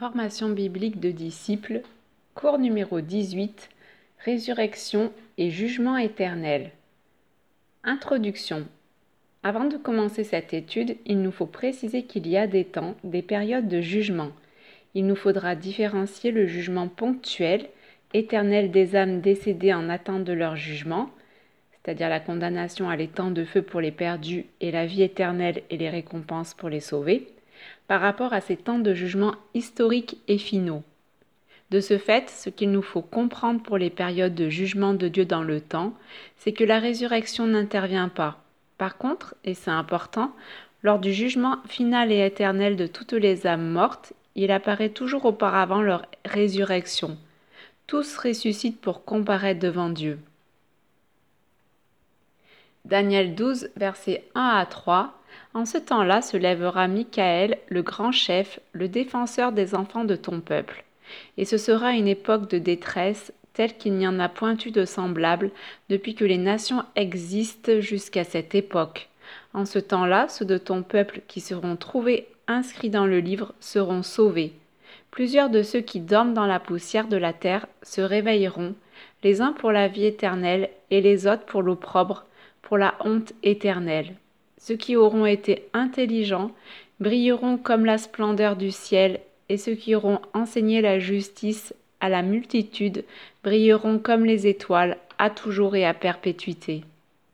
Formation biblique de disciples, cours numéro 18, Résurrection et jugement éternel. Introduction. Avant de commencer cette étude, il nous faut préciser qu'il y a des temps, des périodes de jugement. Il nous faudra différencier le jugement ponctuel, éternel des âmes décédées en attente de leur jugement, c'est-à-dire la condamnation à l'étang de feu pour les perdus et la vie éternelle et les récompenses pour les sauvés, par rapport à ces temps de jugement historiques et finaux. De ce fait, ce qu'il nous faut comprendre pour les périodes de jugement de Dieu dans le temps, c'est que la résurrection n'intervient pas. Par contre, et c'est important, lors du jugement final et éternel de toutes les âmes mortes, il apparaît toujours auparavant leur résurrection. Tous ressuscitent pour comparaître devant Dieu. Daniel 12, versets 1 à 3. En ce temps-là se lèvera Michaël, le grand chef, le défenseur des enfants de ton peuple. Et ce sera une époque de détresse, telle qu'il n'y en a point eu de semblable depuis que les nations existent jusqu'à cette époque. En ce temps-là, ceux de ton peuple qui seront trouvés inscrits dans le livre seront sauvés. Plusieurs de ceux qui dorment dans la poussière de la terre se réveilleront, les uns pour la vie éternelle et les autres pour l'opprobre, pour la honte éternelle. Ceux qui auront été intelligents brilleront comme la splendeur du ciel, et ceux qui auront enseigné la justice à la multitude brilleront comme les étoiles, à toujours et à perpétuité.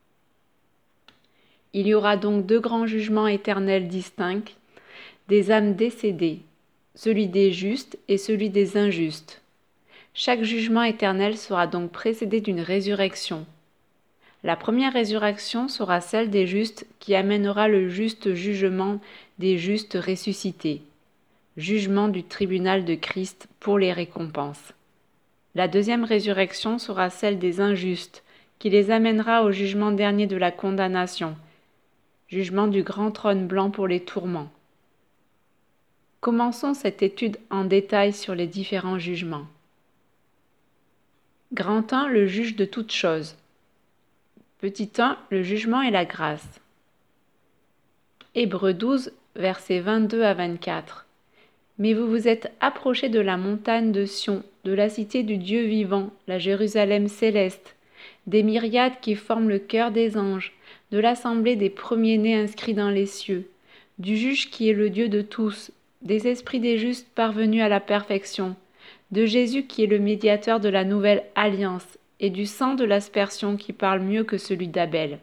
Il y aura donc deux grands jugements éternels distincts, des âmes décédées, celui des justes et celui des injustes. Chaque jugement éternel sera donc précédé d'une résurrection. La première résurrection sera celle des justes qui amènera le juste jugement des justes ressuscités, jugement du tribunal de Christ pour les récompenses. La deuxième résurrection sera celle des injustes qui les amènera au jugement dernier de la condamnation, jugement du grand trône blanc pour les tourments. Commençons cette étude en détail sur les différents jugements. Grand 1, le juge de toutes choses. Petit 1, le jugement et la grâce. Hébreux 12, versets 22 à 24. Mais vous vous êtes approchés de la montagne de Sion, de la cité du Dieu vivant, la Jérusalem céleste, des myriades qui forment le chœur des anges, de l'assemblée des premiers-nés inscrits dans les cieux, du juge qui est le Dieu de tous, des esprits des justes parvenus à la perfection, de Jésus qui est le médiateur de la nouvelle alliance, et du sang de l'aspersion qui parle mieux que celui d'Abel.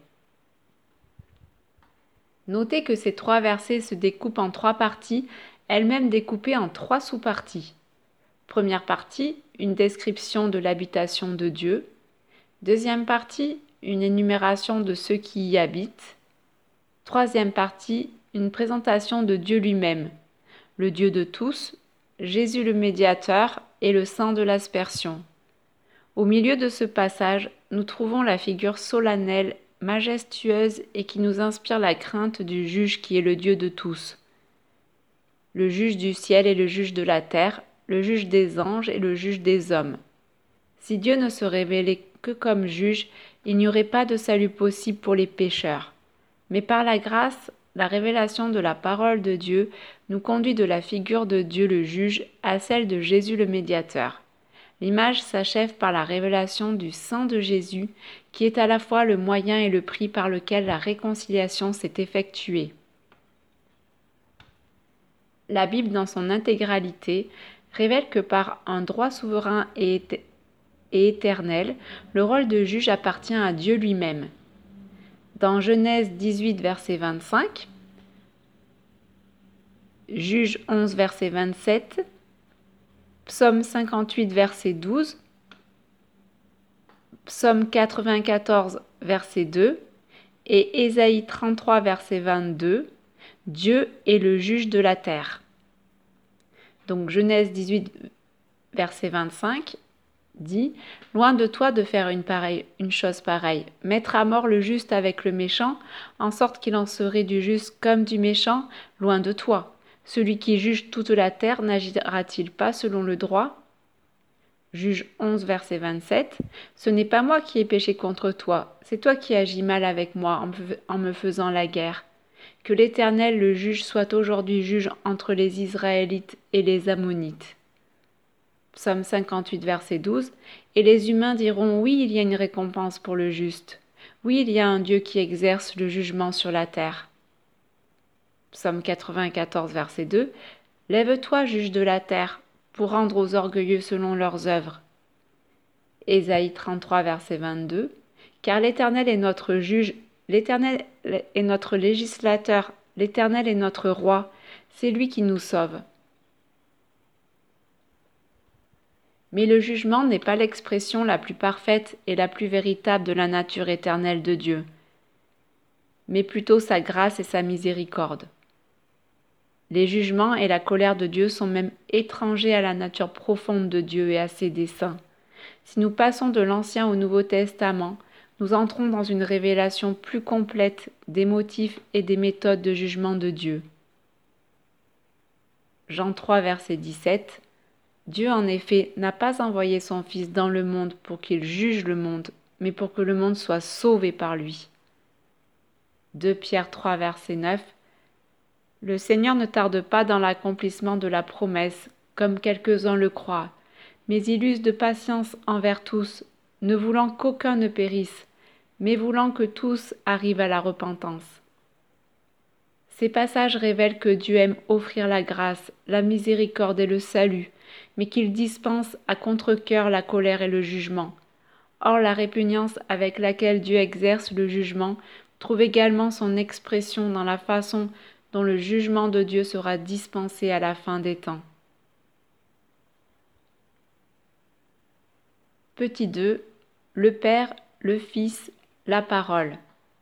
Notez que ces trois versets se découpent en trois parties, elles-mêmes découpées en trois sous-parties. Première partie, une description de l'habitation de Dieu. Deuxième partie, une énumération de ceux qui y habitent. Troisième partie, une présentation de Dieu lui-même, le Dieu de tous, Jésus le médiateur et le sang de l'aspersion. Au milieu de ce passage, nous trouvons la figure solennelle, majestueuse et qui nous inspire la crainte du juge qui est le Dieu de tous. Le juge du ciel et le juge de la terre, le juge des anges et le juge des hommes. Si Dieu ne se révélait que comme juge, il n'y aurait pas de salut possible pour les pécheurs. Mais par la grâce, la révélation de la parole de Dieu nous conduit de la figure de Dieu le juge à celle de Jésus le médiateur. L'image s'achève par la révélation du sang de Jésus, qui est à la fois le moyen et le prix par lequel la réconciliation s'est effectuée. La Bible, dans son intégralité, révèle que par un droit souverain et éternel, le rôle de juge appartient à Dieu lui-même. Dans Genèse 18, verset 25, Juge 11, verset 27, Psaume 58, verset 12, Psaume 94, verset 2 et Ésaïe 33, verset 22, Dieu est le juge de la terre. Donc Genèse 18, verset 25 dit « Loin de toi de faire une chose pareille, mettre à mort le juste avec le méchant, en sorte qu'il en serait du juste comme du méchant, loin de toi. Celui qui juge toute la terre n'agira-t-il pas selon le droit ?» Juge 11, verset 27. « Ce n'est pas moi qui ai péché contre toi, c'est toi qui agis mal avec moi en me faisant la guerre. Que l'Éternel le juge soit aujourd'hui juge entre les Israélites et les Ammonites. Psaume 58, verset 12. Et les humains diront, oui, il y a une récompense pour le juste. Oui, il y a un Dieu qui exerce le jugement sur la terre. Psaume 94, verset 2. Lève-toi, juge de la terre, pour rendre aux orgueilleux selon leurs œuvres. Ésaïe 33, verset 22. Car l'Éternel est notre juge, l'Éternel est notre législateur, l'Éternel est notre roi, c'est lui qui nous sauve. Mais le jugement n'est pas l'expression la plus parfaite et la plus véritable de la nature éternelle de Dieu, mais plutôt sa grâce et sa miséricorde. Les jugements et la colère de Dieu sont même étrangers à la nature profonde de Dieu et à ses desseins. Si nous passons de l'Ancien au Nouveau Testament, nous entrons dans une révélation plus complète des motifs et des méthodes de jugement de Dieu. Jean 3, verset 17. Dieu, en effet, n'a pas envoyé son Fils dans le monde pour qu'il juge le monde, mais pour que le monde soit sauvé par lui. 2 Pierre 3, verset 9. Le Seigneur ne tarde pas dans l'accomplissement de la promesse, comme quelques-uns le croient, mais il use de patience envers tous, ne voulant qu'aucun ne périsse, mais voulant que tous arrivent à la repentance. Ces passages révèlent que Dieu aime offrir la grâce, la miséricorde et le salut, mais qu'il dispense à contre-cœur la colère et le jugement. Or, la répugnance avec laquelle Dieu exerce le jugement trouve également son expression dans la façon dont le jugement de Dieu sera dispensé à la fin des temps. Petit 2. Le Père, le Fils, la parole.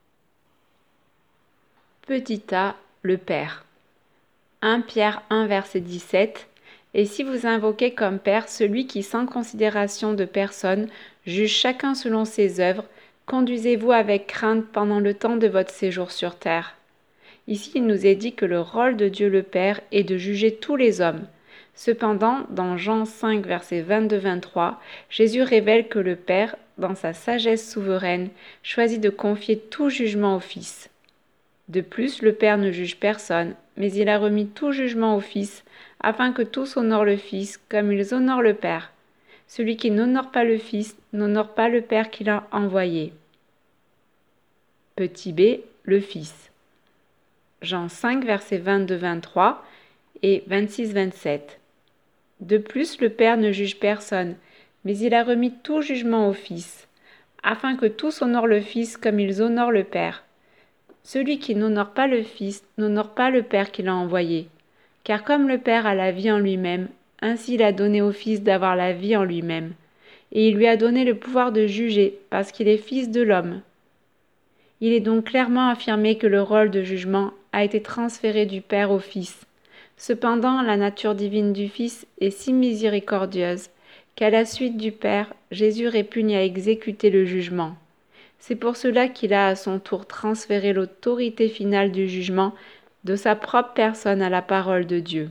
Petit a. Le Père. 1 Pierre 1, verset 17. Et si vous invoquez comme Père celui qui, sans considération de personne, juge chacun selon ses œuvres, conduisez-vous avec crainte pendant le temps de votre séjour sur terre. Ici, il nous est dit que le rôle de Dieu le Père est de juger tous les hommes. Cependant, dans Jean 5, verset 22-23, Jésus révèle que le Père, dans sa sagesse souveraine, choisit de confier tout jugement au Fils. De plus, le Père ne juge personne, mais il a remis tout jugement au Fils, afin que tous honorent le Fils comme ils honorent le Père. Celui qui n'honore pas le Fils n'honore pas le Père qui l'a envoyé. Petit b. Le Fils. Jean 5, versets 22-23 et 26-27. De plus, le Père ne juge personne, mais il a remis tout jugement au Fils, afin que tous honorent le Fils comme ils honorent le Père. Celui qui n'honore pas le Fils n'honore pas le Père qui l'a envoyé. Car comme le Père a la vie en lui-même, ainsi il a donné au Fils d'avoir la vie en lui-même. Et il lui a donné le pouvoir de juger, parce qu'il est Fils de l'homme. Il est donc clairement affirmé que le rôle de jugement a été transféré du Père au Fils. Cependant, la nature divine du Fils est si miséricordieuse qu'à la suite du Père, Jésus répugne à exécuter le jugement. C'est pour cela qu'il a à son tour transféré l'autorité finale du jugement de sa propre personne à la parole de Dieu.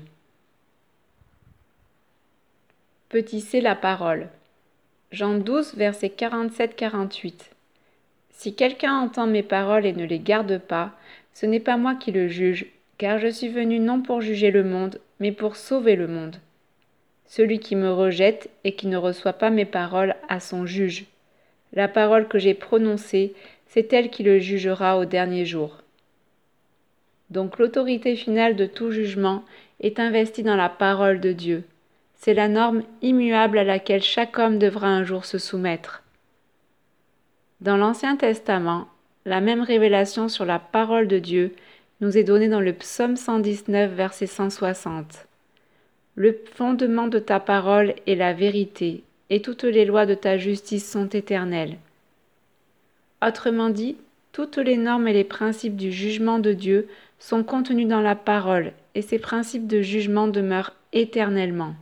Petit c. La parole. Jean 12, versets 47-48. Si quelqu'un entend mes paroles et ne les garde pas, ce n'est pas moi qui le juge, car je suis venu non pour juger le monde, mais pour sauver le monde. Celui qui me rejette et qui ne reçoit pas mes paroles a son juge. La parole que j'ai prononcée, c'est elle qui le jugera au dernier jour. Donc l'autorité finale de tout jugement est investie dans la parole de Dieu. C'est la norme immuable à laquelle chaque homme devra un jour se soumettre. Dans l'Ancien Testament, la même révélation sur la parole de Dieu nous est donnée dans le psaume 119, verset 160. Le fondement de ta parole est la vérité, et toutes les lois de ta justice sont éternelles. Autrement dit, toutes les normes et les principes du jugement de Dieu sont contenus dans la parole, et ces principes de jugement demeurent éternellement.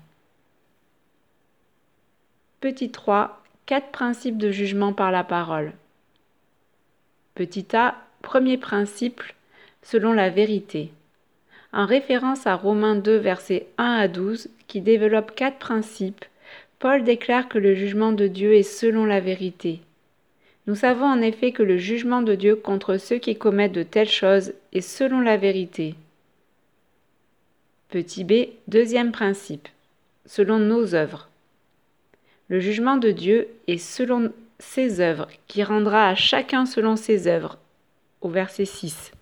Petit 3. 4 principes de jugement par la parole. Petit a. Premier principe, selon la vérité. En référence à Romains 2, versets 1 à 12, qui développe 4 principes, Paul déclare que le jugement de Dieu est selon la vérité. Nous savons en effet que le jugement de Dieu contre ceux qui commettent de telles choses est selon la vérité. Petit b, deuxième principe, selon nos œuvres. Le jugement de Dieu est selon ses œuvres, qui rendra à chacun selon ses œuvres, au verset 6.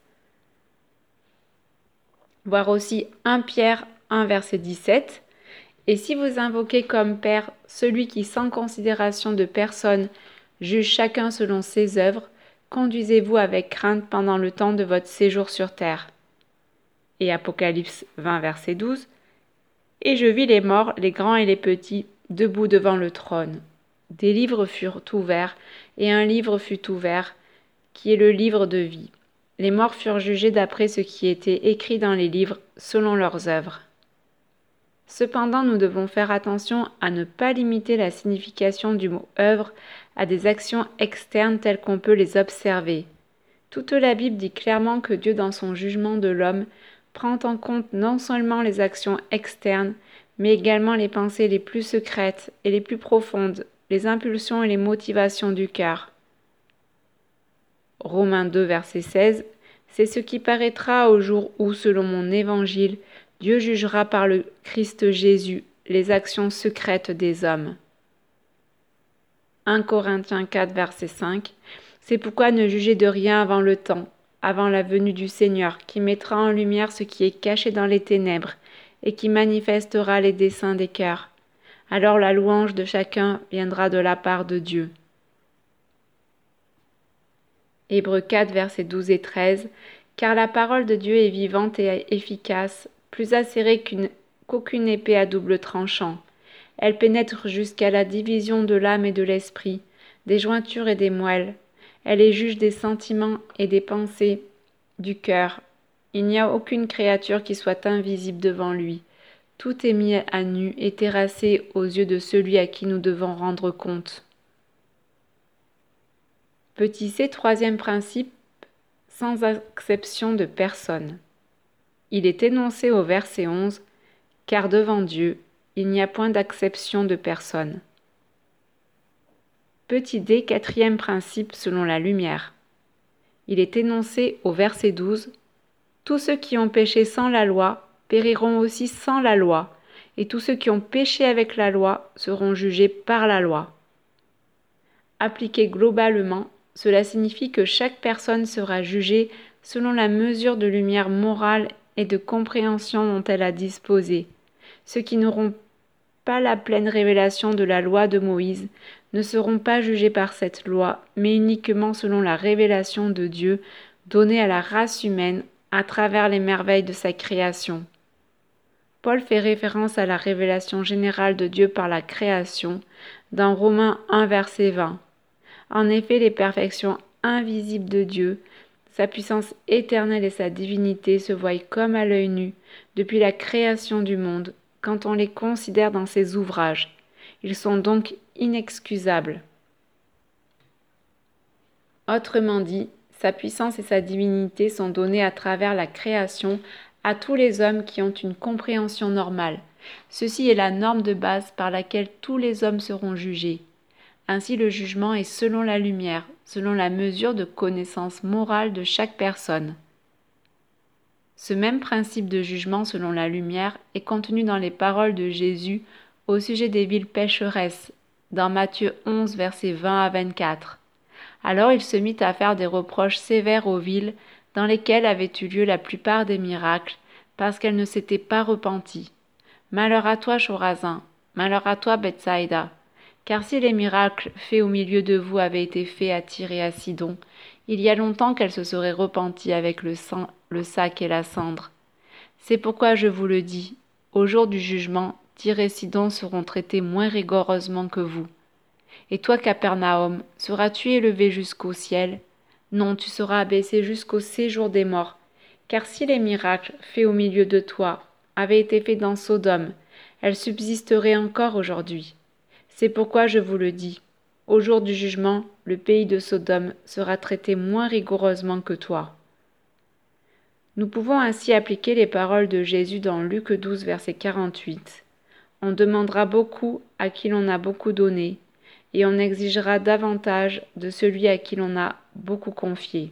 Voir aussi 1 Pierre 1, verset 17. Et si vous invoquez comme Père celui qui, sans considération de personne, juge chacun selon ses œuvres, conduisez-vous avec crainte pendant le temps de votre séjour sur terre. Et Apocalypse 20, verset 12. Et je vis les morts, les grands et les petits, debout devant le trône. Des livres furent ouverts, et un livre fut ouvert, qui est le livre de vie. Les morts furent jugés d'après ce qui était écrit dans les livres, selon leurs œuvres. Cependant, nous devons faire attention à ne pas limiter la signification du mot œuvre à des actions externes telles qu'on peut les observer. Toute la Bible dit clairement que Dieu, dans son jugement de l'homme, prend en compte non seulement les actions externes, mais également les pensées les plus secrètes et les plus profondes, les impulsions et les motivations du cœur. Romains 2, verset 16, c'est ce qui paraîtra au jour où, selon mon évangile, Dieu jugera par le Christ Jésus les actions secrètes des hommes. 1 Corinthiens 4, verset 5, c'est pourquoi ne jugez de rien avant le temps, avant la venue du Seigneur, qui mettra en lumière ce qui est caché dans les ténèbres, et qui manifestera les desseins des cœurs. Alors la louange de chacun viendra de la part de Dieu. Hébreux 4, versets 12 et 13, car la parole de Dieu est vivante et efficace, plus acérée qu'aucune épée à double tranchant. Elle pénètre jusqu'à la division de l'âme et de l'esprit, des jointures et des moelles. Elle est juge des sentiments et des pensées du cœur. Il n'y a aucune créature qui soit invisible devant lui. Tout est mis à nu et terrassé aux yeux de celui à qui nous devons rendre compte. Petit c, troisième principe, sans acception de personne. Il est énoncé au verset 11, « Car devant Dieu, il n'y a point d'acception de personne. » Petit d, quatrième principe selon la lumière. Il est énoncé au verset 12, « Tous ceux qui ont péché sans la loi périront aussi sans la loi, et tous ceux qui ont péché avec la loi seront jugés par la loi. » Appliqué globalement, cela signifie que chaque personne sera jugée selon la mesure de lumière morale et de compréhension dont elle a disposé. Ceux qui n'auront pas la pleine révélation de la loi de Moïse ne seront pas jugés par cette loi, mais uniquement selon la révélation de Dieu donnée à la race humaine à travers les merveilles de sa création. Paul fait référence à la révélation générale de Dieu par la création dans Romains 1, verset 20. En effet, les perfections invisibles de Dieu, sa puissance éternelle et sa divinité se voient comme à l'œil nu depuis la création du monde quand on les considère dans ses ouvrages. Ils sont donc inexcusables. Autrement dit, sa puissance et sa divinité sont données à travers la création à tous les hommes qui ont une compréhension normale. Ceci est la norme de base par laquelle tous les hommes seront jugés. Ainsi, le jugement est selon la lumière, selon la mesure de connaissance morale de chaque personne. Ce même principe de jugement selon la lumière est contenu dans les paroles de Jésus au sujet des villes pécheresses, dans Matthieu 11, versets 20 à 24. Alors il se mit à faire des reproches sévères aux villes dans lesquelles avaient eu lieu la plupart des miracles, parce qu'elles ne s'étaient pas repenties. Malheur à toi, Chorazin, malheur à toi, Bethsaïda. Car si les miracles faits au milieu de vous avaient été faits à Tyr et à Sidon, il y a longtemps qu'elles se seraient repenties avec le sac et la cendre. C'est pourquoi je vous le dis, au jour du jugement, Tyr et Sidon seront traités moins rigoureusement que vous. Et toi, Capernaum, seras-tu élevé jusqu'au ciel? Non, tu seras abaissé jusqu'au séjour des morts. Car si les miracles faits au milieu de toi avaient été faits dans Sodome, elles subsisteraient encore aujourd'hui. C'est pourquoi je vous le dis, au jour du jugement, le pays de Sodome sera traité moins rigoureusement que toi. Nous pouvons ainsi appliquer les paroles de Jésus dans Luc 12, verset 48. On demandera beaucoup à qui l'on a beaucoup donné, et on exigera davantage de celui à qui l'on a beaucoup confié.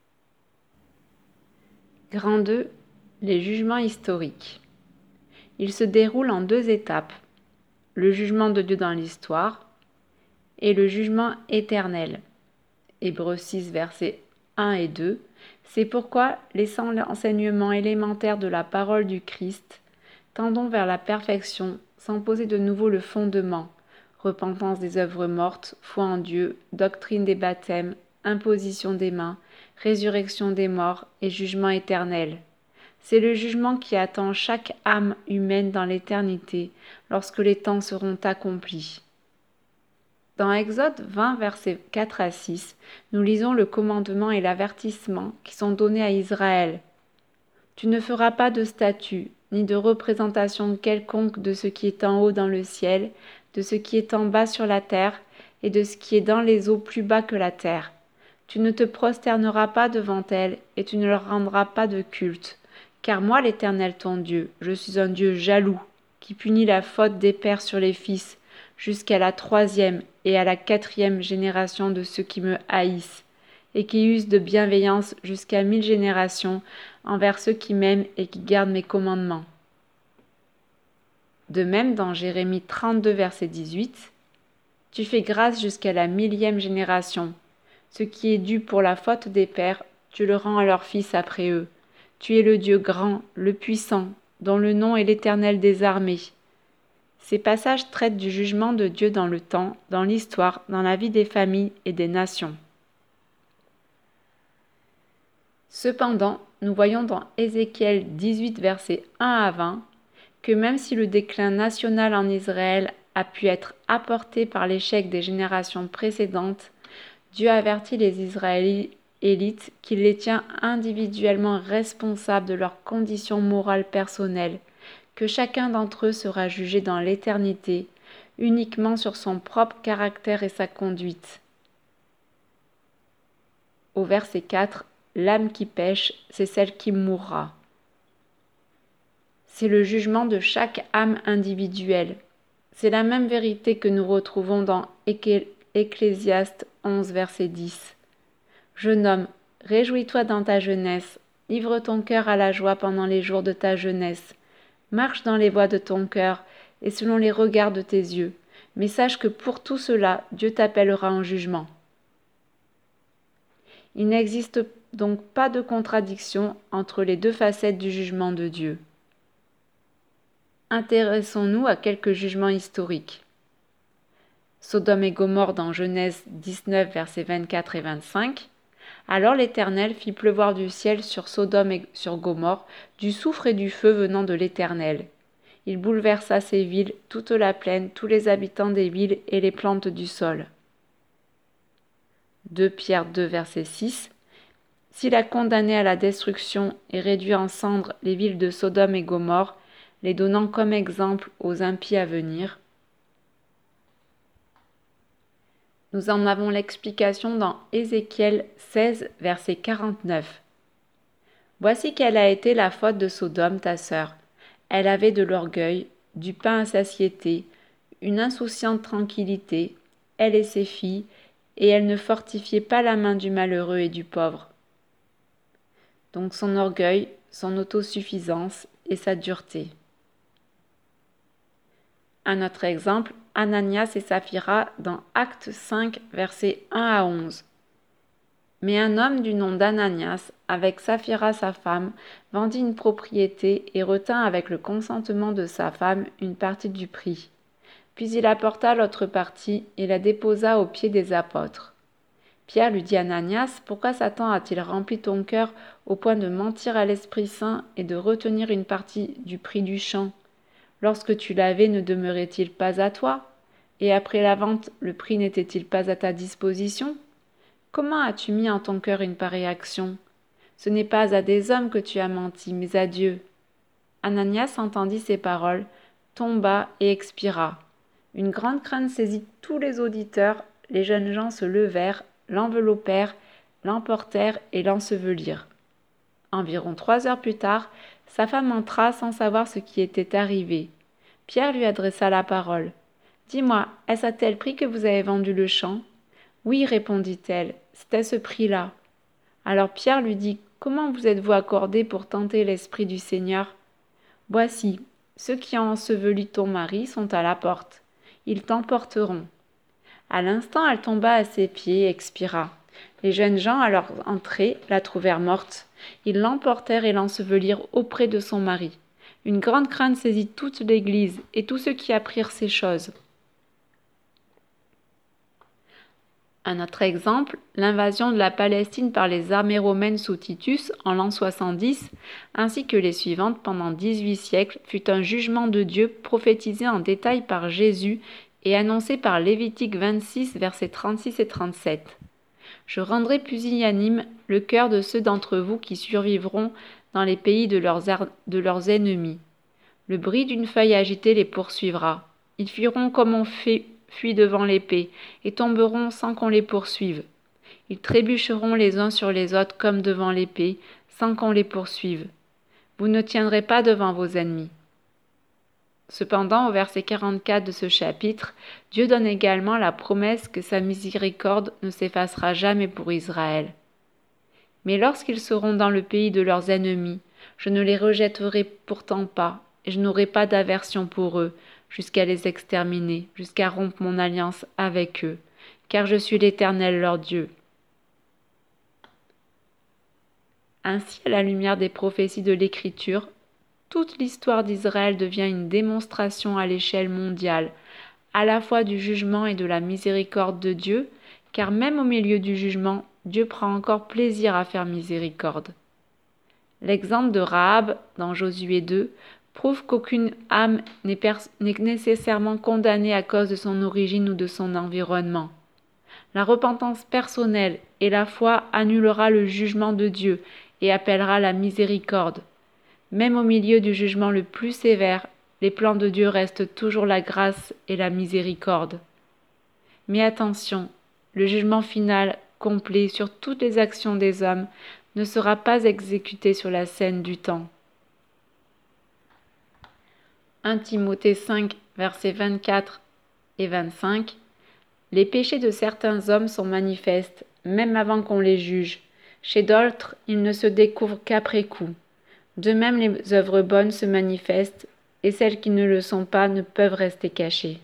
Grand 2. Les jugements historiques. Ils se déroulent en 2 étapes, le jugement de Dieu dans l'histoire et le jugement éternel. Hébreux 6, versets 1 et 2. C'est pourquoi, laissant l'enseignement élémentaire de la parole du Christ, tendons vers la perfection sans poser de nouveau le fondement, repentance des œuvres mortes, foi en Dieu, doctrine des baptêmes, imposition des mains, résurrection des morts et jugement éternel. C'est le jugement qui attend chaque âme humaine dans l'éternité, lorsque les temps seront accomplis. Dans Exode 20, versets 4 à 6, nous lisons le commandement et l'avertissement qui sont donnés à Israël. Tu ne feras pas de statue, ni de représentation quelconque de ce qui est en haut dans le ciel, de ce qui est en bas sur la terre, et de ce qui est dans les eaux plus bas que la terre. Tu ne te prosterneras pas devant elles, et tu ne leur rendras pas de culte. Car moi, l'Éternel ton Dieu, je suis un Dieu jaloux, qui punit la faute des pères sur les fils, jusqu'à la 3e et à la 4e génération de ceux qui me haïssent, et qui usent de bienveillance jusqu'à 1000 générations envers ceux qui m'aiment et qui gardent mes commandements. De même, dans Jérémie 32, verset 18, « Tu fais grâce jusqu'à la 1000e génération. Ce qui est dû pour la faute des pères, tu le rends à leurs fils après eux. Tu es le Dieu grand, le puissant, dont le nom est l'Éternel des armées. » Ces passages traitent du jugement de Dieu dans le temps, dans l'histoire, dans la vie des familles et des nations. Cependant, nous voyons dans Ézéchiel 18, versets 1 à 20, que même si le déclin national en Israël a pu être apporté par l'échec des générations précédentes, Dieu avertit les Israélites qu'il les tient individuellement responsables de leurs conditions morales personnelles, que chacun d'entre eux sera jugé dans l'éternité, uniquement sur son propre caractère et sa conduite. Au verset 4, l'âme qui pêche, c'est celle qui mourra. C'est le jugement de chaque âme individuelle. C'est la même vérité que nous retrouvons dans Ecclésiaste 11, verset 10. Jeune homme, réjouis-toi dans ta jeunesse, livre ton cœur à la joie pendant les jours de ta jeunesse. Marche dans les voies de ton cœur et selon les regards de tes yeux, mais sache que pour tout cela, Dieu t'appellera en jugement. Il n'existe donc pas de contradiction entre les 2 facettes du jugement de Dieu. Intéressons-nous à quelques jugements historiques. Sodome et Gomorrhe dans Genèse 19, versets 24 et 25. Alors l'Éternel fit pleuvoir du ciel sur Sodome et sur Gomorrhe du soufre et du feu venant de l'Éternel. Il bouleversa ces villes, toute la plaine, tous les habitants des villes et les plantes du sol. 2 Pierre 2, verset 6. S'il a condamné à la destruction et réduit en cendres les villes de Sodome et Gomorrhe, les donnant comme exemple aux impies à venir. Nous en avons l'explication dans Ézéchiel 16, verset 49. « Voici quelle a été la faute de Sodome, ta sœur. Elle avait de l'orgueil, du pain à satiété, une insouciante tranquillité, elle et ses filles, et elle ne fortifiait pas la main du malheureux et du pauvre. » Donc son orgueil, son autosuffisance et sa dureté. Un autre exemple, Ananias et Saphira dans Actes 5, versets 1 à 11. Mais un homme du nom d'Ananias, avec Saphira sa femme, vendit une propriété et retint avec le consentement de sa femme une partie du prix. Puis il apporta l'autre partie et la déposa aux pieds des apôtres. Pierre lui dit à Ananias, « Pourquoi Satan a-t-il rempli ton cœur au point de mentir à l'Esprit Saint et de retenir une partie du prix du champ ? Lorsque tu l'avais, ne demeurait-il pas à toi? Et après la vente, le prix n'était-il pas à ta disposition? Comment as-tu mis en ton cœur une pareille action? Ce n'est pas à des hommes que tu as menti, mais à Dieu. » Ananias entendit ces paroles, tomba et expira. Une grande crainte saisit tous les auditeurs, les jeunes gens se levèrent, l'enveloppèrent, l'emportèrent et l'ensevelirent. Environ 3 heures plus tard, sa femme entra sans savoir ce qui était arrivé. Pierre lui adressa la parole. « Dis-moi, est-ce à tel prix que vous avez vendu le champ ? Oui, répondit-elle, c'est à ce prix-là. Alors Pierre lui dit, comment vous êtes-vous accordé pour tenter l'Esprit du Seigneur ? Voici, ceux qui ont enseveli ton mari sont à la porte. Ils t'emporteront. À l'instant, elle tomba à ses pieds et expira. Les jeunes gens, à leur entrée, la trouvèrent morte. Ils l'emportèrent et l'ensevelirent auprès de son mari. Une grande crainte saisit toute l'Église et tous ceux qui apprirent ces choses. Un autre exemple, l'invasion de la Palestine par les armées romaines sous Titus en l'an 70, ainsi que les suivantes pendant 18 siècles, fut un jugement de Dieu prophétisé en détail par Jésus et annoncé par Lévitique 26, versets 36 et 37. Je rendrai pusillanime le cœur de ceux d'entre vous qui survivront dans les pays de leurs ennemis. Le bruit d'une feuille agitée les poursuivra. Ils fuiront comme on fuit devant l'épée, et tomberont sans qu'on les poursuive. Ils trébucheront les uns sur les autres comme devant l'épée, sans qu'on les poursuive. Vous ne tiendrez pas devant vos ennemis. Cependant, au verset 44 de ce chapitre, Dieu donne également la promesse que sa miséricorde ne s'effacera jamais pour Israël. Mais lorsqu'ils seront dans le pays de leurs ennemis, je ne les rejetterai pourtant pas, et je n'aurai pas d'aversion pour eux, jusqu'à les exterminer, jusqu'à rompre mon alliance avec eux, car je suis l'Éternel leur Dieu. Ainsi, à la lumière des prophéties de l'Écriture, toute l'histoire d'Israël devient une démonstration à l'échelle mondiale, à la fois du jugement et de la miséricorde de Dieu, car même au milieu du jugement, Dieu prend encore plaisir à faire miséricorde. L'exemple de Rahab, dans Josué 2, prouve qu'aucune âme n'est nécessairement condamnée à cause de son origine ou de son environnement. La repentance personnelle et la foi annulera le jugement de Dieu et appellera la miséricorde. Même au milieu du jugement le plus sévère, les plans de Dieu restent toujours la grâce et la miséricorde. Mais attention, le jugement final, complet sur toutes les actions des hommes, ne sera pas exécuté sur la scène du temps. 1 Timothée 5, versets 24 et 25. Les péchés de certains hommes sont manifestes, même avant qu'on les juge. Chez d'autres, ils ne se découvrent qu'après coup. De même, les œuvres bonnes se manifestent, et celles qui ne le sont pas ne peuvent rester cachées.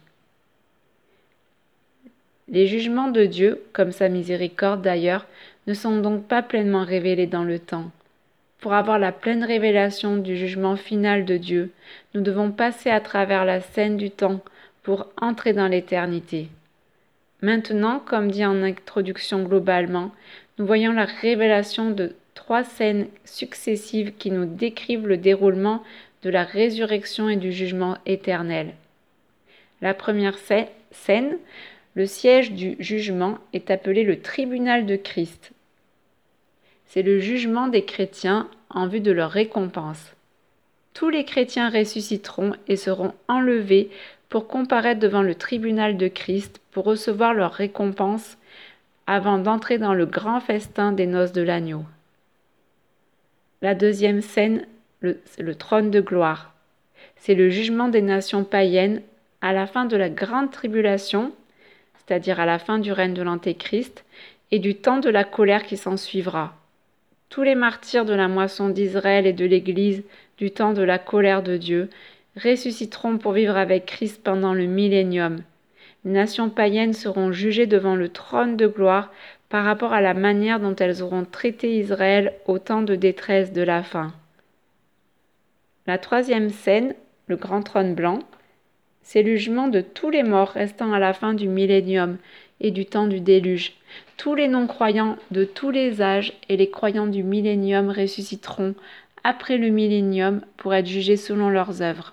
Les jugements de Dieu, comme sa miséricorde d'ailleurs, ne sont donc pas pleinement révélés dans le temps. Pour avoir la pleine révélation du jugement final de Dieu, nous devons passer à travers la scène du temps pour entrer dans l'éternité. Maintenant, comme dit en introduction globalement, nous voyons la révélation de 3 scènes successives qui nous décrivent le déroulement de la résurrection et du jugement éternel. La première scène, le siège du jugement, est appelé le tribunal de Christ. C'est le jugement des chrétiens en vue de leur récompense. Tous les chrétiens ressusciteront et seront enlevés pour comparaître devant le tribunal de Christ pour recevoir leur récompense avant d'entrer dans le grand festin des noces de l'agneau. La deuxième scène, le trône de gloire. C'est le jugement des nations païennes à la fin de la grande tribulation, c'est-à-dire à la fin du règne de l'Antéchrist, et du temps de la colère qui s'ensuivra. Tous les martyrs de la moisson d'Israël et de l'Église du temps de la colère de Dieu ressusciteront pour vivre avec Christ pendant le millénium. Les nations païennes seront jugées devant le trône de gloire par rapport à la manière dont elles auront traité Israël au temps de détresse de la fin. La troisième scène, le grand trône blanc, c'est le jugement de tous les morts restant à la fin du millénium et du temps du déluge. Tous les non-croyants de tous les âges et les croyants du millénium ressusciteront après le millénium pour être jugés selon leurs œuvres.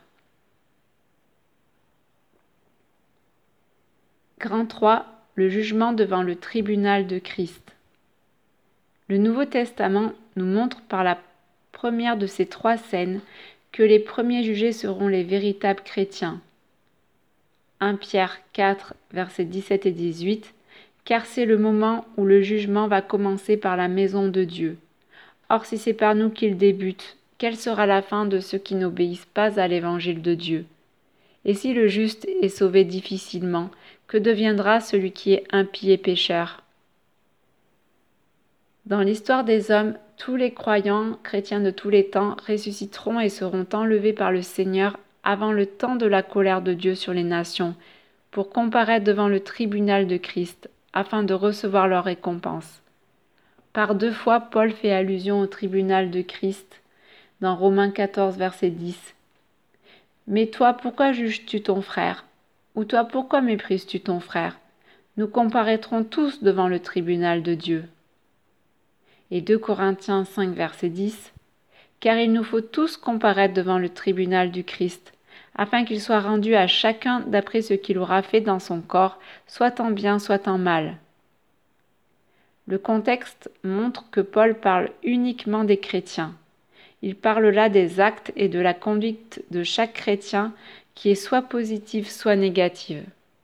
Grand 3, le jugement devant le tribunal de Christ. Le Nouveau Testament nous montre par la première de ces 3 scènes que les premiers jugés seront les véritables chrétiens. 1 Pierre 4, versets 17 et 18, car c'est le moment où le jugement va commencer par la maison de Dieu. Or, si c'est par nous qu'il débute, quelle sera la fin de ceux qui n'obéissent pas à l'évangile de Dieu ? Et si le juste est sauvé difficilement, que deviendra celui qui est impie et pécheur? Dans l'histoire des hommes, tous les croyants chrétiens de tous les temps ressusciteront et seront enlevés par le Seigneur avant le temps de la colère de Dieu sur les nations, pour comparaître devant le tribunal de Christ, afin de recevoir leur récompense. Par 2 fois, Paul fait allusion au tribunal de Christ, dans Romains 14, verset 10. « Mais toi, pourquoi juges-tu ton frère? Ou toi, pourquoi méprises-tu ton frère? Nous comparaîtrons tous devant le tribunal de Dieu. » Et 2 Corinthiens 5, verset 10. « Car il nous faut tous comparaître devant le tribunal du Christ, afin qu'il soit rendu à chacun d'après ce qu'il aura fait dans son corps, soit en bien, soit en mal. » Le contexte montre que Paul parle uniquement des chrétiens. Il parle là des actes et de la conduite de chaque chrétien qui est soit positive, soit négative.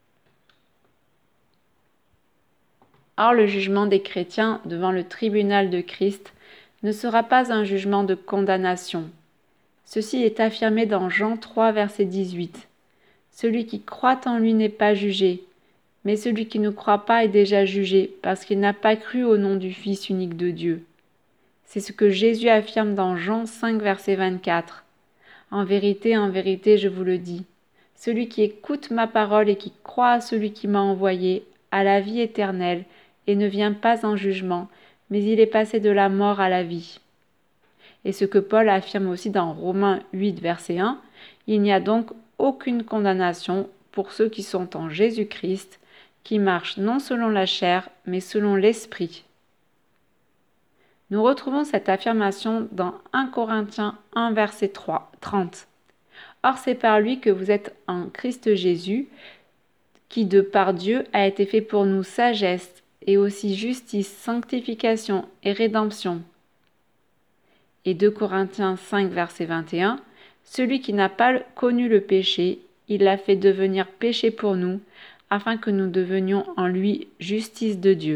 Or, le jugement des chrétiens devant le tribunal de Christ ne sera pas un jugement de condamnation. Ceci est affirmé dans Jean 3, verset 18. « Celui qui croit en lui n'est pas jugé, mais celui qui ne croit pas est déjà jugé, parce qu'il n'a pas cru au nom du Fils unique de Dieu. » C'est ce que Jésus affirme dans Jean 5, verset 24. « En vérité, je vous le dis, celui qui écoute ma parole et qui croit à celui qui m'a envoyé a la vie éternelle et ne vient pas en jugement, mais il est passé de la mort à la vie. » Et ce que Paul affirme aussi dans Romains 8, verset 1, « Il n'y a donc aucune condamnation pour ceux qui sont en Jésus-Christ, qui marchent non selon la chair, mais selon l'Esprit. » Nous retrouvons cette affirmation dans 1 Corinthiens 1, verset 30. « Or c'est par lui que vous êtes en Christ Jésus, qui de par Dieu a été fait pour nous sagesse, et aussi justice, sanctification et rédemption. » Et 2 Corinthiens 5, verset 21, « Celui qui n'a pas connu le péché, il l'a fait devenir péché pour nous, afin que nous devenions en lui justice de Dieu. »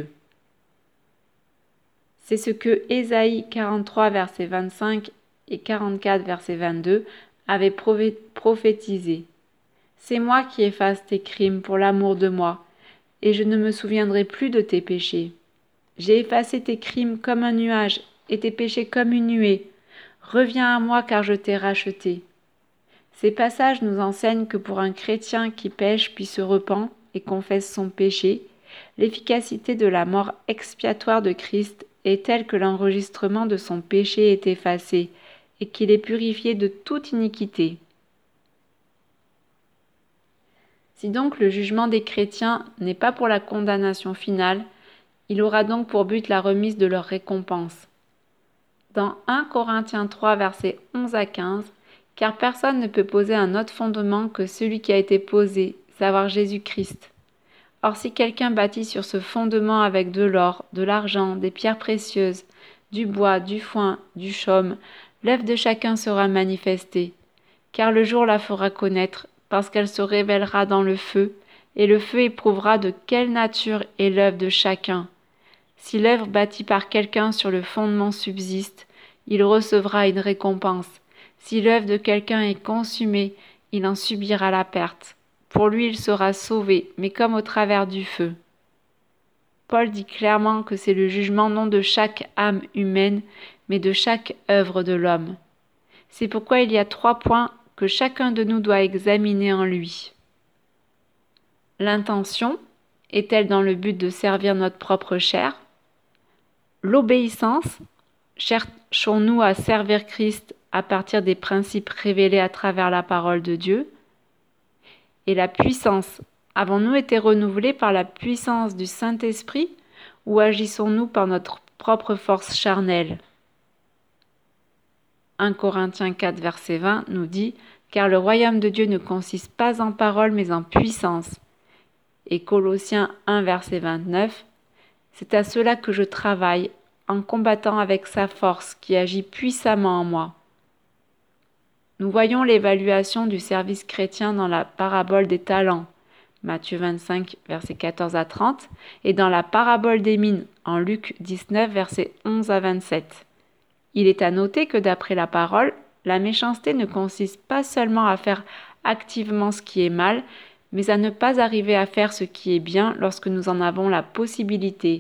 C'est ce que Ésaïe 43, verset 25 et 44, verset 22 avait prophétisé. « C'est moi qui efface tes crimes pour l'amour de moi, et je ne me souviendrai plus de tes péchés. J'ai effacé tes crimes comme un nuage, et tes péchés comme une nuée. Reviens à moi car je t'ai racheté. » Ces passages nous enseignent que pour un chrétien qui pêche puis se repent et confesse son péché, l'efficacité de la mort expiatoire de Christ est telle que l'enregistrement de son péché est effacé et qu'il est purifié de toute iniquité. Si donc le jugement des chrétiens n'est pas pour la condamnation finale, il aura donc pour but la remise de leur récompense. Dans 1 Corinthiens 3, versets 11 à 15, « Car personne ne peut poser un autre fondement que celui qui a été posé, savoir Jésus-Christ. Or si quelqu'un bâtit sur ce fondement avec de l'or, de l'argent, des pierres précieuses, du bois, du foin, du chaume, l'œuvre de chacun sera manifestée, car le jour la fera connaître, parce qu'elle se révélera dans le feu, et le feu éprouvera de quelle nature est l'œuvre de chacun. Si l'œuvre bâtie par quelqu'un sur le fondement subsiste, il recevra une récompense. Si l'œuvre de quelqu'un est consumée, il en subira la perte. Pour lui, il sera sauvé, mais comme au travers du feu. » Paul dit clairement que c'est le jugement non de chaque âme humaine, mais de chaque œuvre de l'homme. C'est pourquoi il y a 3 points que chacun de nous doit examiner en lui. L'intention, est-elle dans le but de servir notre propre chair? L'obéissance, cherchons-nous à servir Christ à partir des principes révélés à travers la parole de Dieu? Et la puissance, avons-nous été renouvelés par la puissance du Saint-Esprit ou agissons-nous par notre propre force charnelle? 1 Corinthiens 4, verset 20 nous dit « Car le royaume de Dieu ne consiste pas en parole mais en puissance. » Et Colossiens 1, verset 29 « C'est à cela que je travaille, en combattant avec sa force qui agit puissamment en moi. » Nous voyons l'évaluation du service chrétien dans la parabole des talents, Matthieu 25, versets 14 à 30, et dans la parabole des mines, en Luc 19, versets 11 à 27. Il est à noter que d'après la parole, la méchanceté ne consiste pas seulement à faire activement ce qui est mal, mais à ne pas arriver à faire ce qui est bien lorsque nous en avons la possibilité.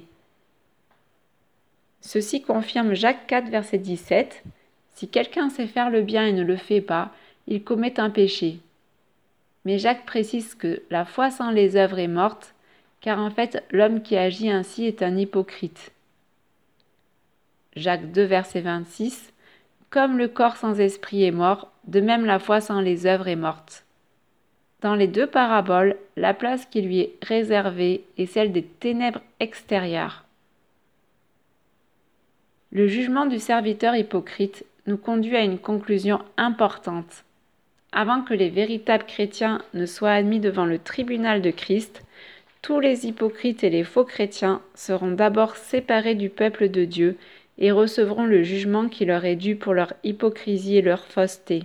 Ceci confirme Jacques 4, verset 17. Si quelqu'un sait faire le bien et ne le fait pas, il commet un péché. Mais Jacques précise que la foi sans les œuvres est morte, car en fait l'homme qui agit ainsi est un hypocrite. Jacques 2, verset 26. Comme le corps sans esprit est mort, de même la foi sans les œuvres est morte. Dans les deux paraboles, la place qui lui est réservée est celle des ténèbres extérieures. Le jugement du serviteur hypocrite nous conduit à une conclusion importante. Avant que les véritables chrétiens ne soient admis devant le tribunal de Christ, tous les hypocrites et les faux chrétiens seront d'abord séparés du peuple de Dieu et recevront le jugement qui leur est dû pour leur hypocrisie et leur fausseté.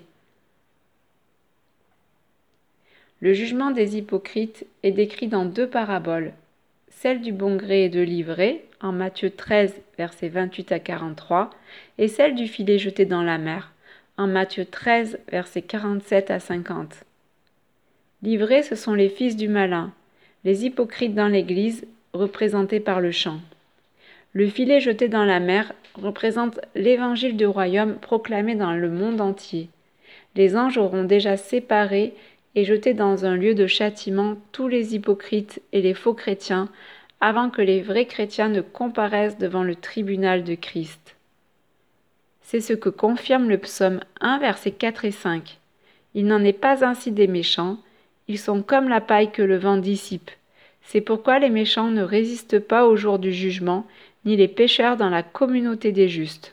Le jugement des hypocrites est décrit dans deux paraboles, celle du bon gré et de l'ivraie, en Matthieu 13, versets 28 à 43, et celle du filet jeté dans la mer, en Matthieu 13, versets 47 à 50. L'ivraie, ce sont les fils du malin, les hypocrites dans l'Église, représentés par le chant. Le filet jeté dans la mer représente l'évangile du royaume proclamé dans le monde entier. Les anges auront déjà séparé et jeté dans un lieu de châtiment tous les hypocrites et les faux chrétiens avant que les vrais chrétiens ne comparaissent devant le tribunal de Christ. C'est ce que confirme le psaume 1, versets 4 et 5. Il n'en est pas ainsi des méchants, ils sont comme la paille que le vent dissipe. C'est pourquoi les méchants ne résistent pas au jour du jugement, ni les pécheurs dans la communauté des justes.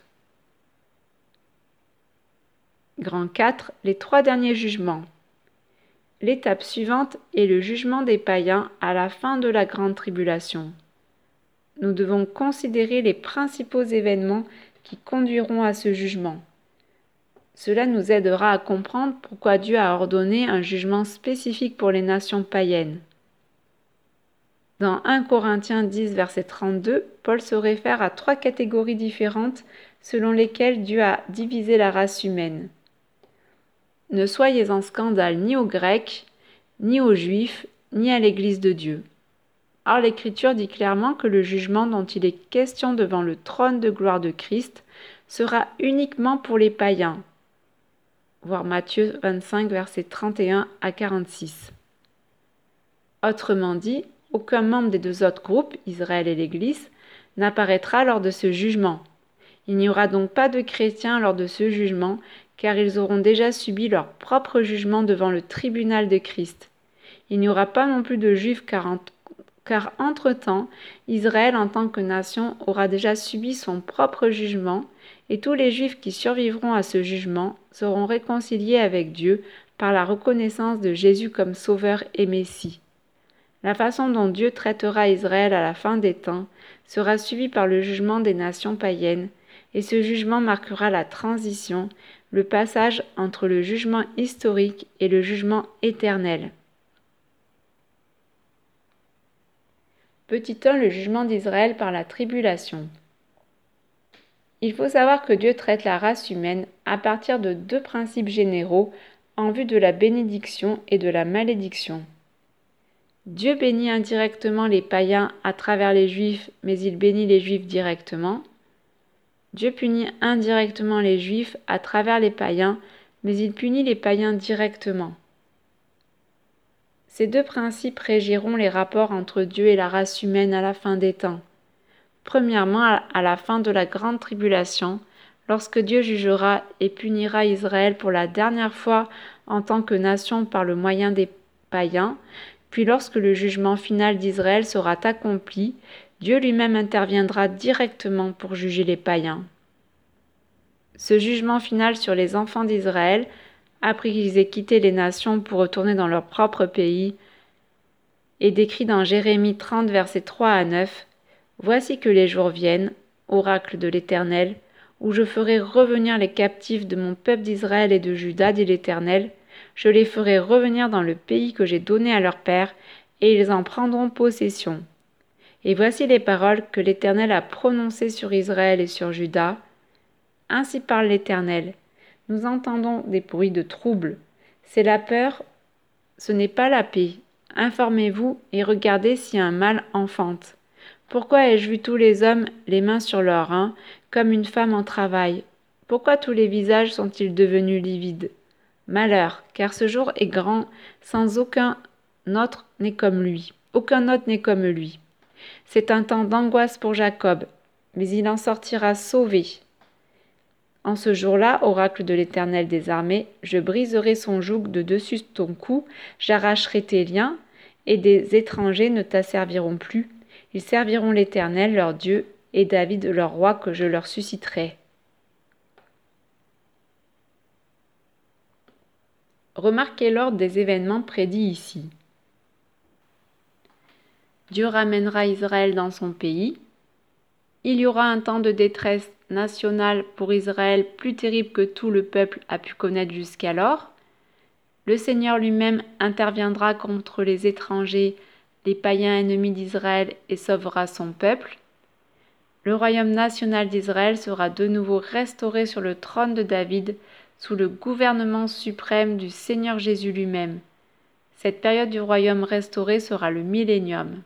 Grand 4, les 3 derniers jugements. L'étape suivante est le jugement des païens à la fin de la grande tribulation. Nous devons considérer les principaux événements qui conduiront à ce jugement. Cela nous aidera à comprendre pourquoi Dieu a ordonné un jugement spécifique pour les nations païennes. Dans 1 Corinthiens 10, verset 32, Paul se réfère à 3 catégories différentes selon lesquelles Dieu a divisé la race humaine. Ne soyez en scandale ni aux Grecs, ni aux Juifs, ni à l'Église de Dieu. Or l'Écriture dit clairement que le jugement dont il est question devant le trône de gloire de Christ sera uniquement pour les païens. Voir Matthieu 25, versets 31 à 46. Autrement dit, aucun membre des deux autres groupes, Israël et l'Église, n'apparaîtra lors de ce jugement. Il n'y aura donc pas de chrétiens lors de ce jugement, car ils auront déjà subi leur propre jugement devant le tribunal de Christ. Il n'y aura pas non plus de juifs, car entre-temps, Israël en tant que nation aura déjà subi son propre jugement, et tous les juifs qui survivront à ce jugement seront réconciliés avec Dieu par la reconnaissance de Jésus comme Sauveur et Messie. La façon dont Dieu traitera Israël à la fin des temps sera suivie par le jugement des nations païennes, et ce jugement marquera la transition, le passage entre le jugement historique et le jugement éternel. Petit 1, le jugement d'Israël par la tribulation. Il faut savoir que Dieu traite la race humaine à partir de 2 principes généraux en vue de la bénédiction et de la malédiction. Dieu bénit indirectement les païens à travers les Juifs, mais il bénit les Juifs directement. Dieu punit indirectement les Juifs à travers les païens, mais il punit les païens directement. Ces 2 principes régiront les rapports entre Dieu et la race humaine à la fin des temps. Premièrement, à la fin de la grande tribulation, lorsque Dieu jugera et punira Israël pour la dernière fois en tant que nation par le moyen des païens, puis lorsque le jugement final d'Israël sera accompli, Dieu lui-même interviendra directement pour juger les païens. Ce jugement final sur les enfants d'Israël, après qu'ils aient quitté les nations pour retourner dans leur propre pays, est décrit dans Jérémie 30, versets 3 à 9. « Voici que les jours viennent, oracle de l'Éternel, où je ferai revenir les captifs de mon peuple d'Israël et de Juda, dit l'Éternel. Je les ferai revenir dans le pays que j'ai donné à leurs pères, et ils en prendront possession. Et voici les paroles que l'Éternel a prononcées sur Israël et sur Juda. Ainsi parle l'Éternel. Nous entendons des bruits de trouble. C'est la peur ce n'est pas la paix. Informez-vous et regardez si un mâle enfante. Pourquoi ai-je vu tous les hommes les mains sur leurs reins, comme une femme en travail? Pourquoi tous les visages sont-ils devenus livides? Malheur, car ce jour est grand, sans aucun autre n'est comme lui. Aucun autre n'est comme lui. C'est un temps d'angoisse pour Jacob, mais il en sortira sauvé. En ce jour-là, oracle de l'Éternel des armées, je briserai son joug de dessus ton cou, j'arracherai tes liens, et des étrangers ne t'asserviront plus. Ils serviront l'Éternel, leur Dieu, et David, leur roi, que je leur susciterai. Remarquez l'ordre des événements prédits ici. Dieu ramènera Israël dans son pays. Il y aura un temps de détresse nationale pour Israël plus terrible que tout le peuple a pu connaître jusqu'alors. Le Seigneur lui-même interviendra contre les étrangers, les païens ennemis d'Israël, et sauvera son peuple. Le royaume national d'Israël sera de nouveau restauré sur le trône de David, sous le gouvernement suprême du Seigneur Jésus lui-même. Cette période du royaume restauré sera le millénium.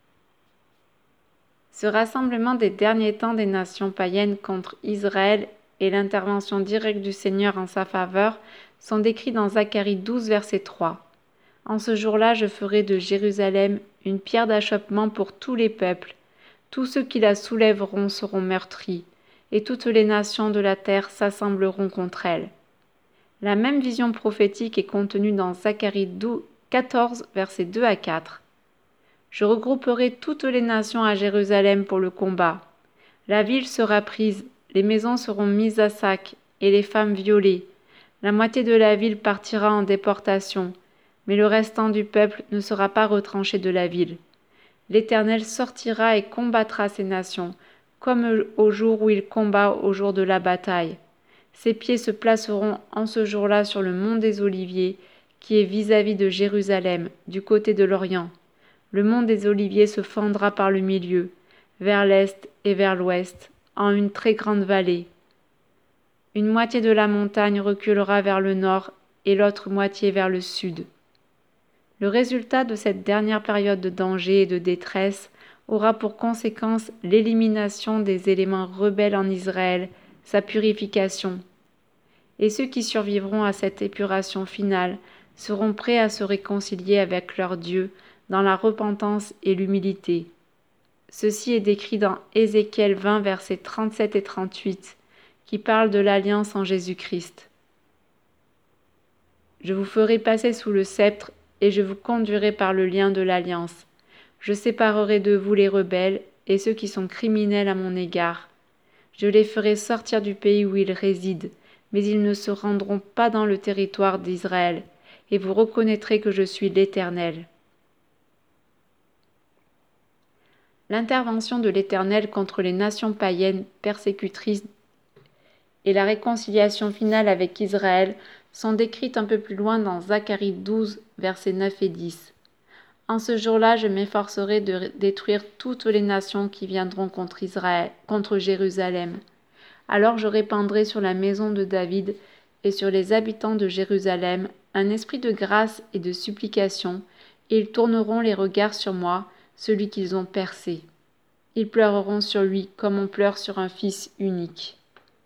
Ce rassemblement des derniers temps des nations païennes contre Israël et l'intervention directe du Seigneur en sa faveur sont décrits dans Zacharie 12, verset 3. En ce jour-là, je ferai de Jérusalem une pierre d'achoppement pour tous les peuples. Tous ceux qui la soulèveront seront meurtris, et toutes les nations de la terre s'assembleront contre elle. La même vision prophétique est contenue dans Zacharie 14, versets 2 à 4. Je regrouperai toutes les nations à Jérusalem pour le combat. La ville sera prise, les maisons seront mises à sac, et les femmes violées. La moitié de la ville partira en déportation, mais le restant du peuple ne sera pas retranché de la ville. L'Éternel sortira et combattra ces nations, comme au jour où il combat au jour de la bataille. Ses pieds se placeront en ce jour-là sur le mont des Oliviers, qui est vis-à-vis de Jérusalem, du côté de l'Orient. Le mont des Oliviers se fendra par le milieu, vers l'est et vers l'ouest, en une très grande vallée. Une moitié de la montagne reculera vers le nord et l'autre moitié vers le sud. Le résultat de cette dernière période de danger et de détresse aura pour conséquence l'élimination des éléments rebelles en Israël, sa purification. Et ceux qui survivront à cette épuration finale seront prêts à se réconcilier avec leur Dieu dans la repentance et l'humilité. Ceci est décrit dans Ézéchiel 20, versets 37 et 38, qui parle de l'alliance en Jésus-Christ. Je vous ferai passer sous le sceptre et je vous conduirai par le lien de l'alliance. Je séparerai de vous les rebelles et ceux qui sont criminels à mon égard. Je les ferai sortir du pays où ils résident, mais ils ne se rendront pas dans le territoire d'Israël, et vous reconnaîtrez que je suis l'Éternel. L'intervention de l'Éternel contre les nations païennes persécutrices et la réconciliation finale avec Israël sont décrites un peu plus loin dans Zacharie 12, versets 9 et 10. En ce jour-là, je m'efforcerai de détruire toutes les nations qui viendront contre Jérusalem. Alors je répandrai sur la maison de David et sur les habitants de Jérusalem un esprit de grâce et de supplication, et ils tourneront les regards sur moi, celui qu'ils ont percé. Ils pleureront sur lui comme on pleure sur un fils unique.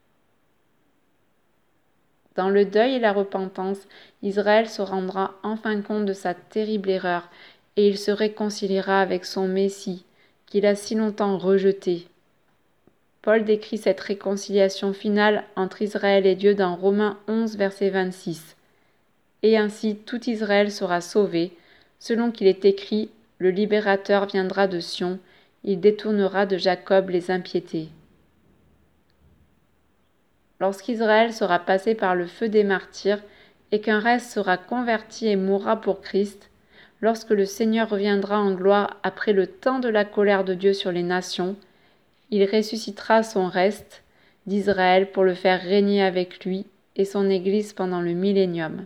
Dans le deuil et la repentance, Israël se rendra enfin compte de sa terrible erreur et il se réconciliera avec son Messie, qu'il a si longtemps rejeté. Paul décrit cette réconciliation finale entre Israël et Dieu dans Romains 11, verset 26. Et ainsi tout Israël sera sauvé, selon qu'il est écrit, le libérateur viendra de Sion, il détournera de Jacob les impiétés. Lorsqu'Israël sera passé par le feu des martyrs et qu'un reste sera converti et mourra pour Christ, lorsque le Seigneur reviendra en gloire après le temps de la colère de Dieu sur les nations, il ressuscitera son reste d'Israël pour le faire régner avec lui et son Église pendant le millénium.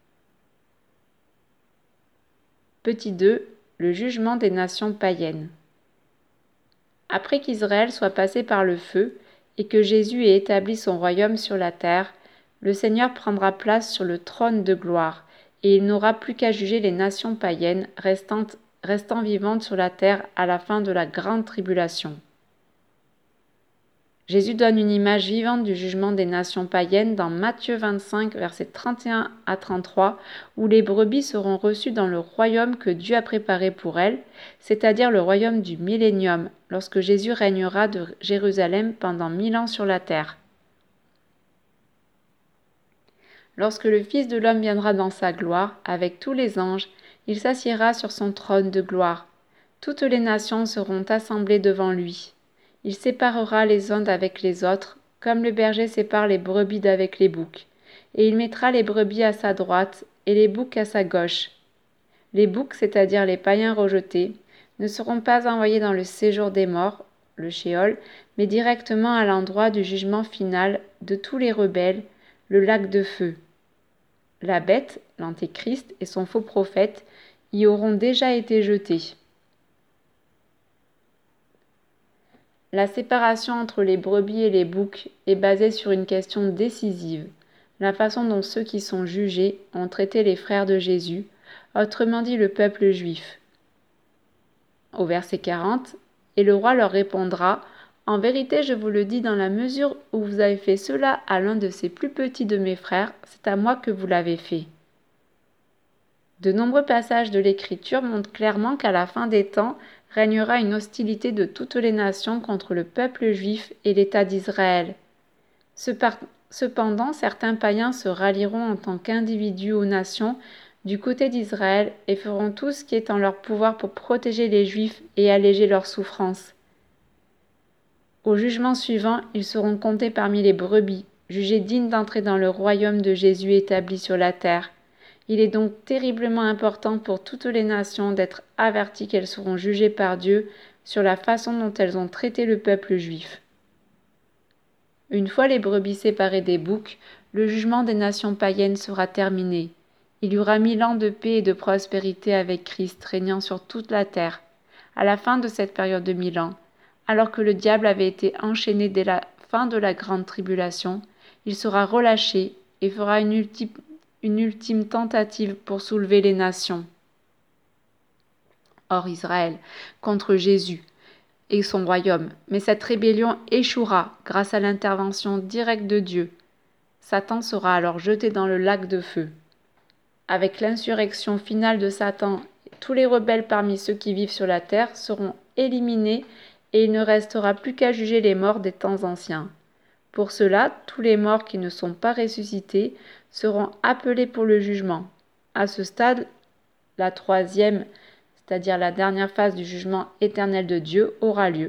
Petit 2. Le jugement des nations païennes. Après qu'Israël soit passé par le feu et que Jésus ait établi son royaume sur la terre, le Seigneur prendra place sur le trône de gloire et il n'aura plus qu'à juger les nations païennes restant vivantes sur la terre à la fin de la grande tribulation. Jésus donne une image vivante du jugement des nations païennes dans Matthieu 25, versets 31 à 33, où les brebis seront reçues dans le royaume que Dieu a préparé pour elles, c'est-à-dire le royaume du millénium, lorsque Jésus régnera de Jérusalem pendant 1000 ans sur la terre. Lorsque le Fils de l'homme viendra dans sa gloire, avec tous les anges, il s'assiera sur son trône de gloire. Toutes les nations seront assemblées devant lui. Il séparera les uns d'avec les autres, comme le berger sépare les brebis d'avec les boucs. Et il mettra les brebis à sa droite et les boucs à sa gauche. Les boucs, c'est-à-dire les païens rejetés, ne seront pas envoyés dans le séjour des morts, le Sheol, mais directement à l'endroit du jugement final de tous les rebelles, le lac de feu. La bête, l'Antéchrist et son faux prophète y auront déjà été jetés. La séparation entre les brebis et les boucs est basée sur une question décisive, la façon dont ceux qui sont jugés ont traité les frères de Jésus, autrement dit le peuple juif. Au verset 40, « Et le roi leur répondra, « En vérité, je vous le dis, dans la mesure où vous avez fait cela à l'un de ces plus petits de mes frères, c'est à moi que vous l'avez fait. » De nombreux passages de l'Écriture montrent clairement qu'à la fin des temps, régnera une hostilité de toutes les nations contre le peuple juif et l'État d'Israël. Cependant, certains païens se rallieront en tant qu'individus aux nations du côté d'Israël et feront tout ce qui est en leur pouvoir pour protéger les Juifs et alléger leurs souffrances. Au jugement suivant, ils seront comptés parmi les brebis, jugés dignes d'entrer dans le royaume de Jésus établi sur la terre. Il est donc terriblement important pour toutes les nations d'être averties qu'elles seront jugées par Dieu sur la façon dont elles ont traité le peuple juif. Une fois les brebis séparées des boucs, le jugement des nations païennes sera terminé. Il y aura 1000 ans de paix et de prospérité avec Christ régnant sur toute la terre. À la fin de cette période de 1000 ans, alors que le diable avait été enchaîné dès la fin de la grande tribulation, il sera relâché et fera une ultime tentative pour soulever les nations. Or Israël, contre Jésus et son royaume, mais cette rébellion échouera grâce à l'intervention directe de Dieu. Satan sera alors jeté dans le lac de feu. Avec l'insurrection finale de Satan, tous les rebelles parmi ceux qui vivent sur la terre seront éliminés et il ne restera plus qu'à juger les morts des temps anciens. Pour cela, tous les morts qui ne sont pas ressuscités seront appelés pour le jugement. À ce stade, la troisième, c'est-à-dire la dernière phase du jugement éternel de Dieu, aura lieu.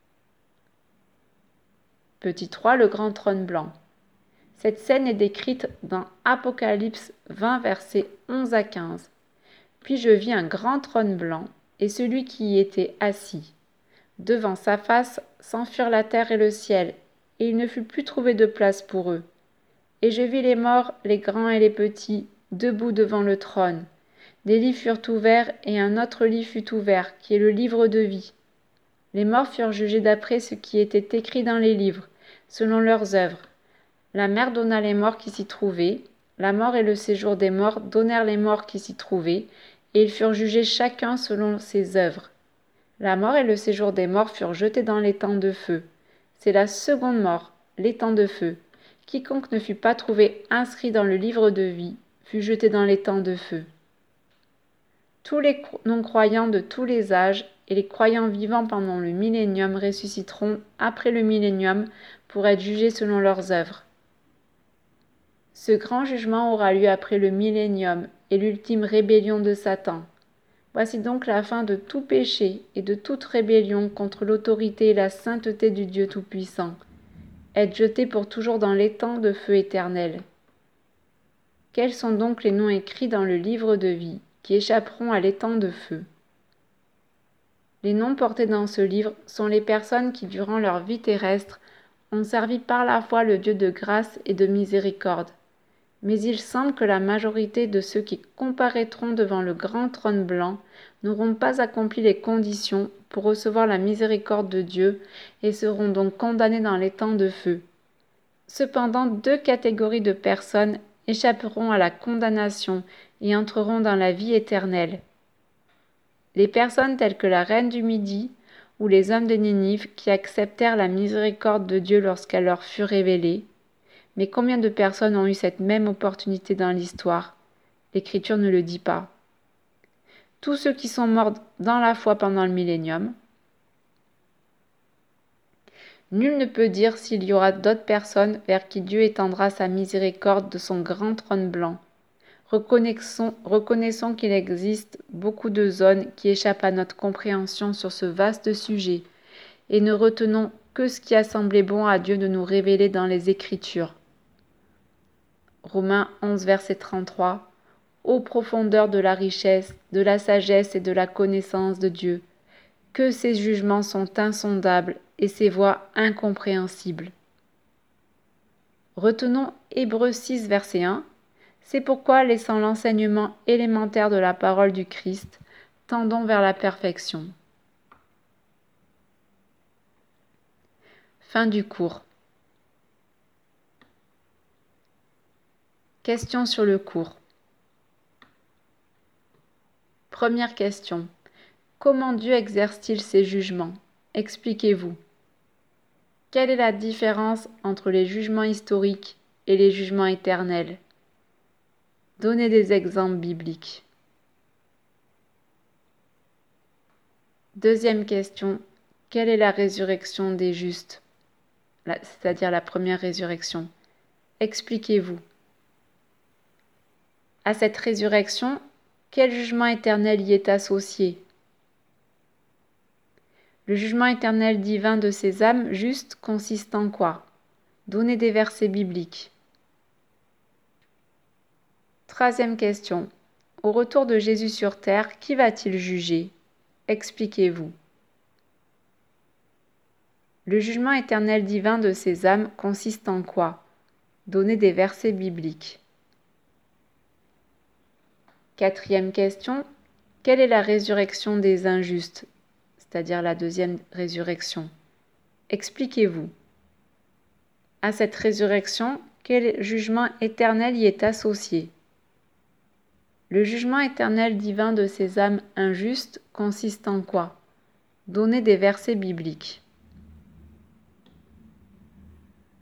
Petit 3, le grand trône blanc. Cette scène est décrite dans Apocalypse 20, versets 11 à 15. Puis je vis un grand trône blanc, et celui qui y était assis. Devant sa face s'enfuirent la terre et le ciel, et il ne fut plus trouvé de place pour eux. Et je vis les morts, les grands et les petits, debout devant le trône. Des livres furent ouverts, et un autre livre fut ouvert, qui est le livre de vie. Les morts furent jugés d'après ce qui était écrit dans les livres, selon leurs œuvres. La mer donna les morts qui s'y trouvaient, la mort et le séjour des morts donnèrent les morts qui s'y trouvaient, et ils furent jugés chacun selon ses œuvres. La mort et le séjour des morts furent jetés dans l'étang de feu. C'est la seconde mort, l'étang de feu. Quiconque ne fut pas trouvé inscrit dans le livre de vie fut jeté dans l'étang de feu. Tous les non-croyants de tous les âges et les croyants vivants pendant le millénium ressusciteront après le millénium pour être jugés selon leurs œuvres. Ce grand jugement aura lieu après le millénium et l'ultime rébellion de Satan. Voici donc la fin de tout péché et de toute rébellion contre l'autorité et la sainteté du Dieu Tout-Puissant. Être jeté pour toujours dans l'étang de feu éternel. Quels sont donc les noms écrits dans le livre de vie qui échapperont à l'étang de feu? Les noms portés dans ce livre sont les personnes qui, durant leur vie terrestre, ont servi par la foi le Dieu de grâce et de miséricorde. Mais il semble que la majorité de ceux qui comparaîtront devant le grand trône blanc n'auront pas accompli les conditions pour recevoir la miséricorde de Dieu et seront donc condamnés dans l'étang de feu. Cependant, deux catégories de personnes échapperont à la condamnation et entreront dans la vie éternelle. Les personnes telles que la reine du Midi ou les hommes de Ninive qui acceptèrent la miséricorde de Dieu lorsqu'elle leur fut révélée. Mais combien de personnes ont eu cette même opportunité dans l'histoire? L'Écriture ne le dit pas. Tous ceux qui sont morts dans la foi pendant le millénium. Nul ne peut dire s'il y aura d'autres personnes vers qui Dieu étendra sa miséricorde de son grand trône blanc. Reconnaissons qu'il existe beaucoup de zones qui échappent à notre compréhension sur ce vaste sujet, et ne retenons que ce qui a semblé bon à Dieu de nous révéler dans les Écritures. Romains 11, verset 33. Ô profondeur de la richesse, de la sagesse et de la connaissance de Dieu, que ses jugements sont insondables et ses voies incompréhensibles. Retenons Hébreux 6, verset 1. C'est pourquoi, laissant l'enseignement élémentaire de la parole du Christ, tendons vers la perfection. Fin du cours. Question sur le cours. Première question. Comment Dieu exerce-t-il ses jugements? Expliquez-vous. Quelle est la différence entre les jugements historiques et les jugements éternels? Donnez des exemples bibliques. Deuxième question. Quelle est la résurrection des justes? C'est-à-dire la première résurrection. Expliquez-vous. À cette résurrection, quel jugement éternel y est associé? Le jugement éternel divin de ces âmes justes consiste en quoi? Donnez des versets bibliques. Troisième question. Au retour de Jésus sur terre, qui va-t-il juger? Expliquez-vous. Le jugement éternel divin de ces âmes consiste en quoi? Donnez des versets bibliques. Quatrième question. Quelle est la résurrection des injustes, c'est-à-dire la deuxième résurrection? Expliquez-vous. À cette résurrection, quel jugement éternel y est associé? Le jugement éternel divin de ces âmes injustes consiste en quoi? Donnez des versets bibliques.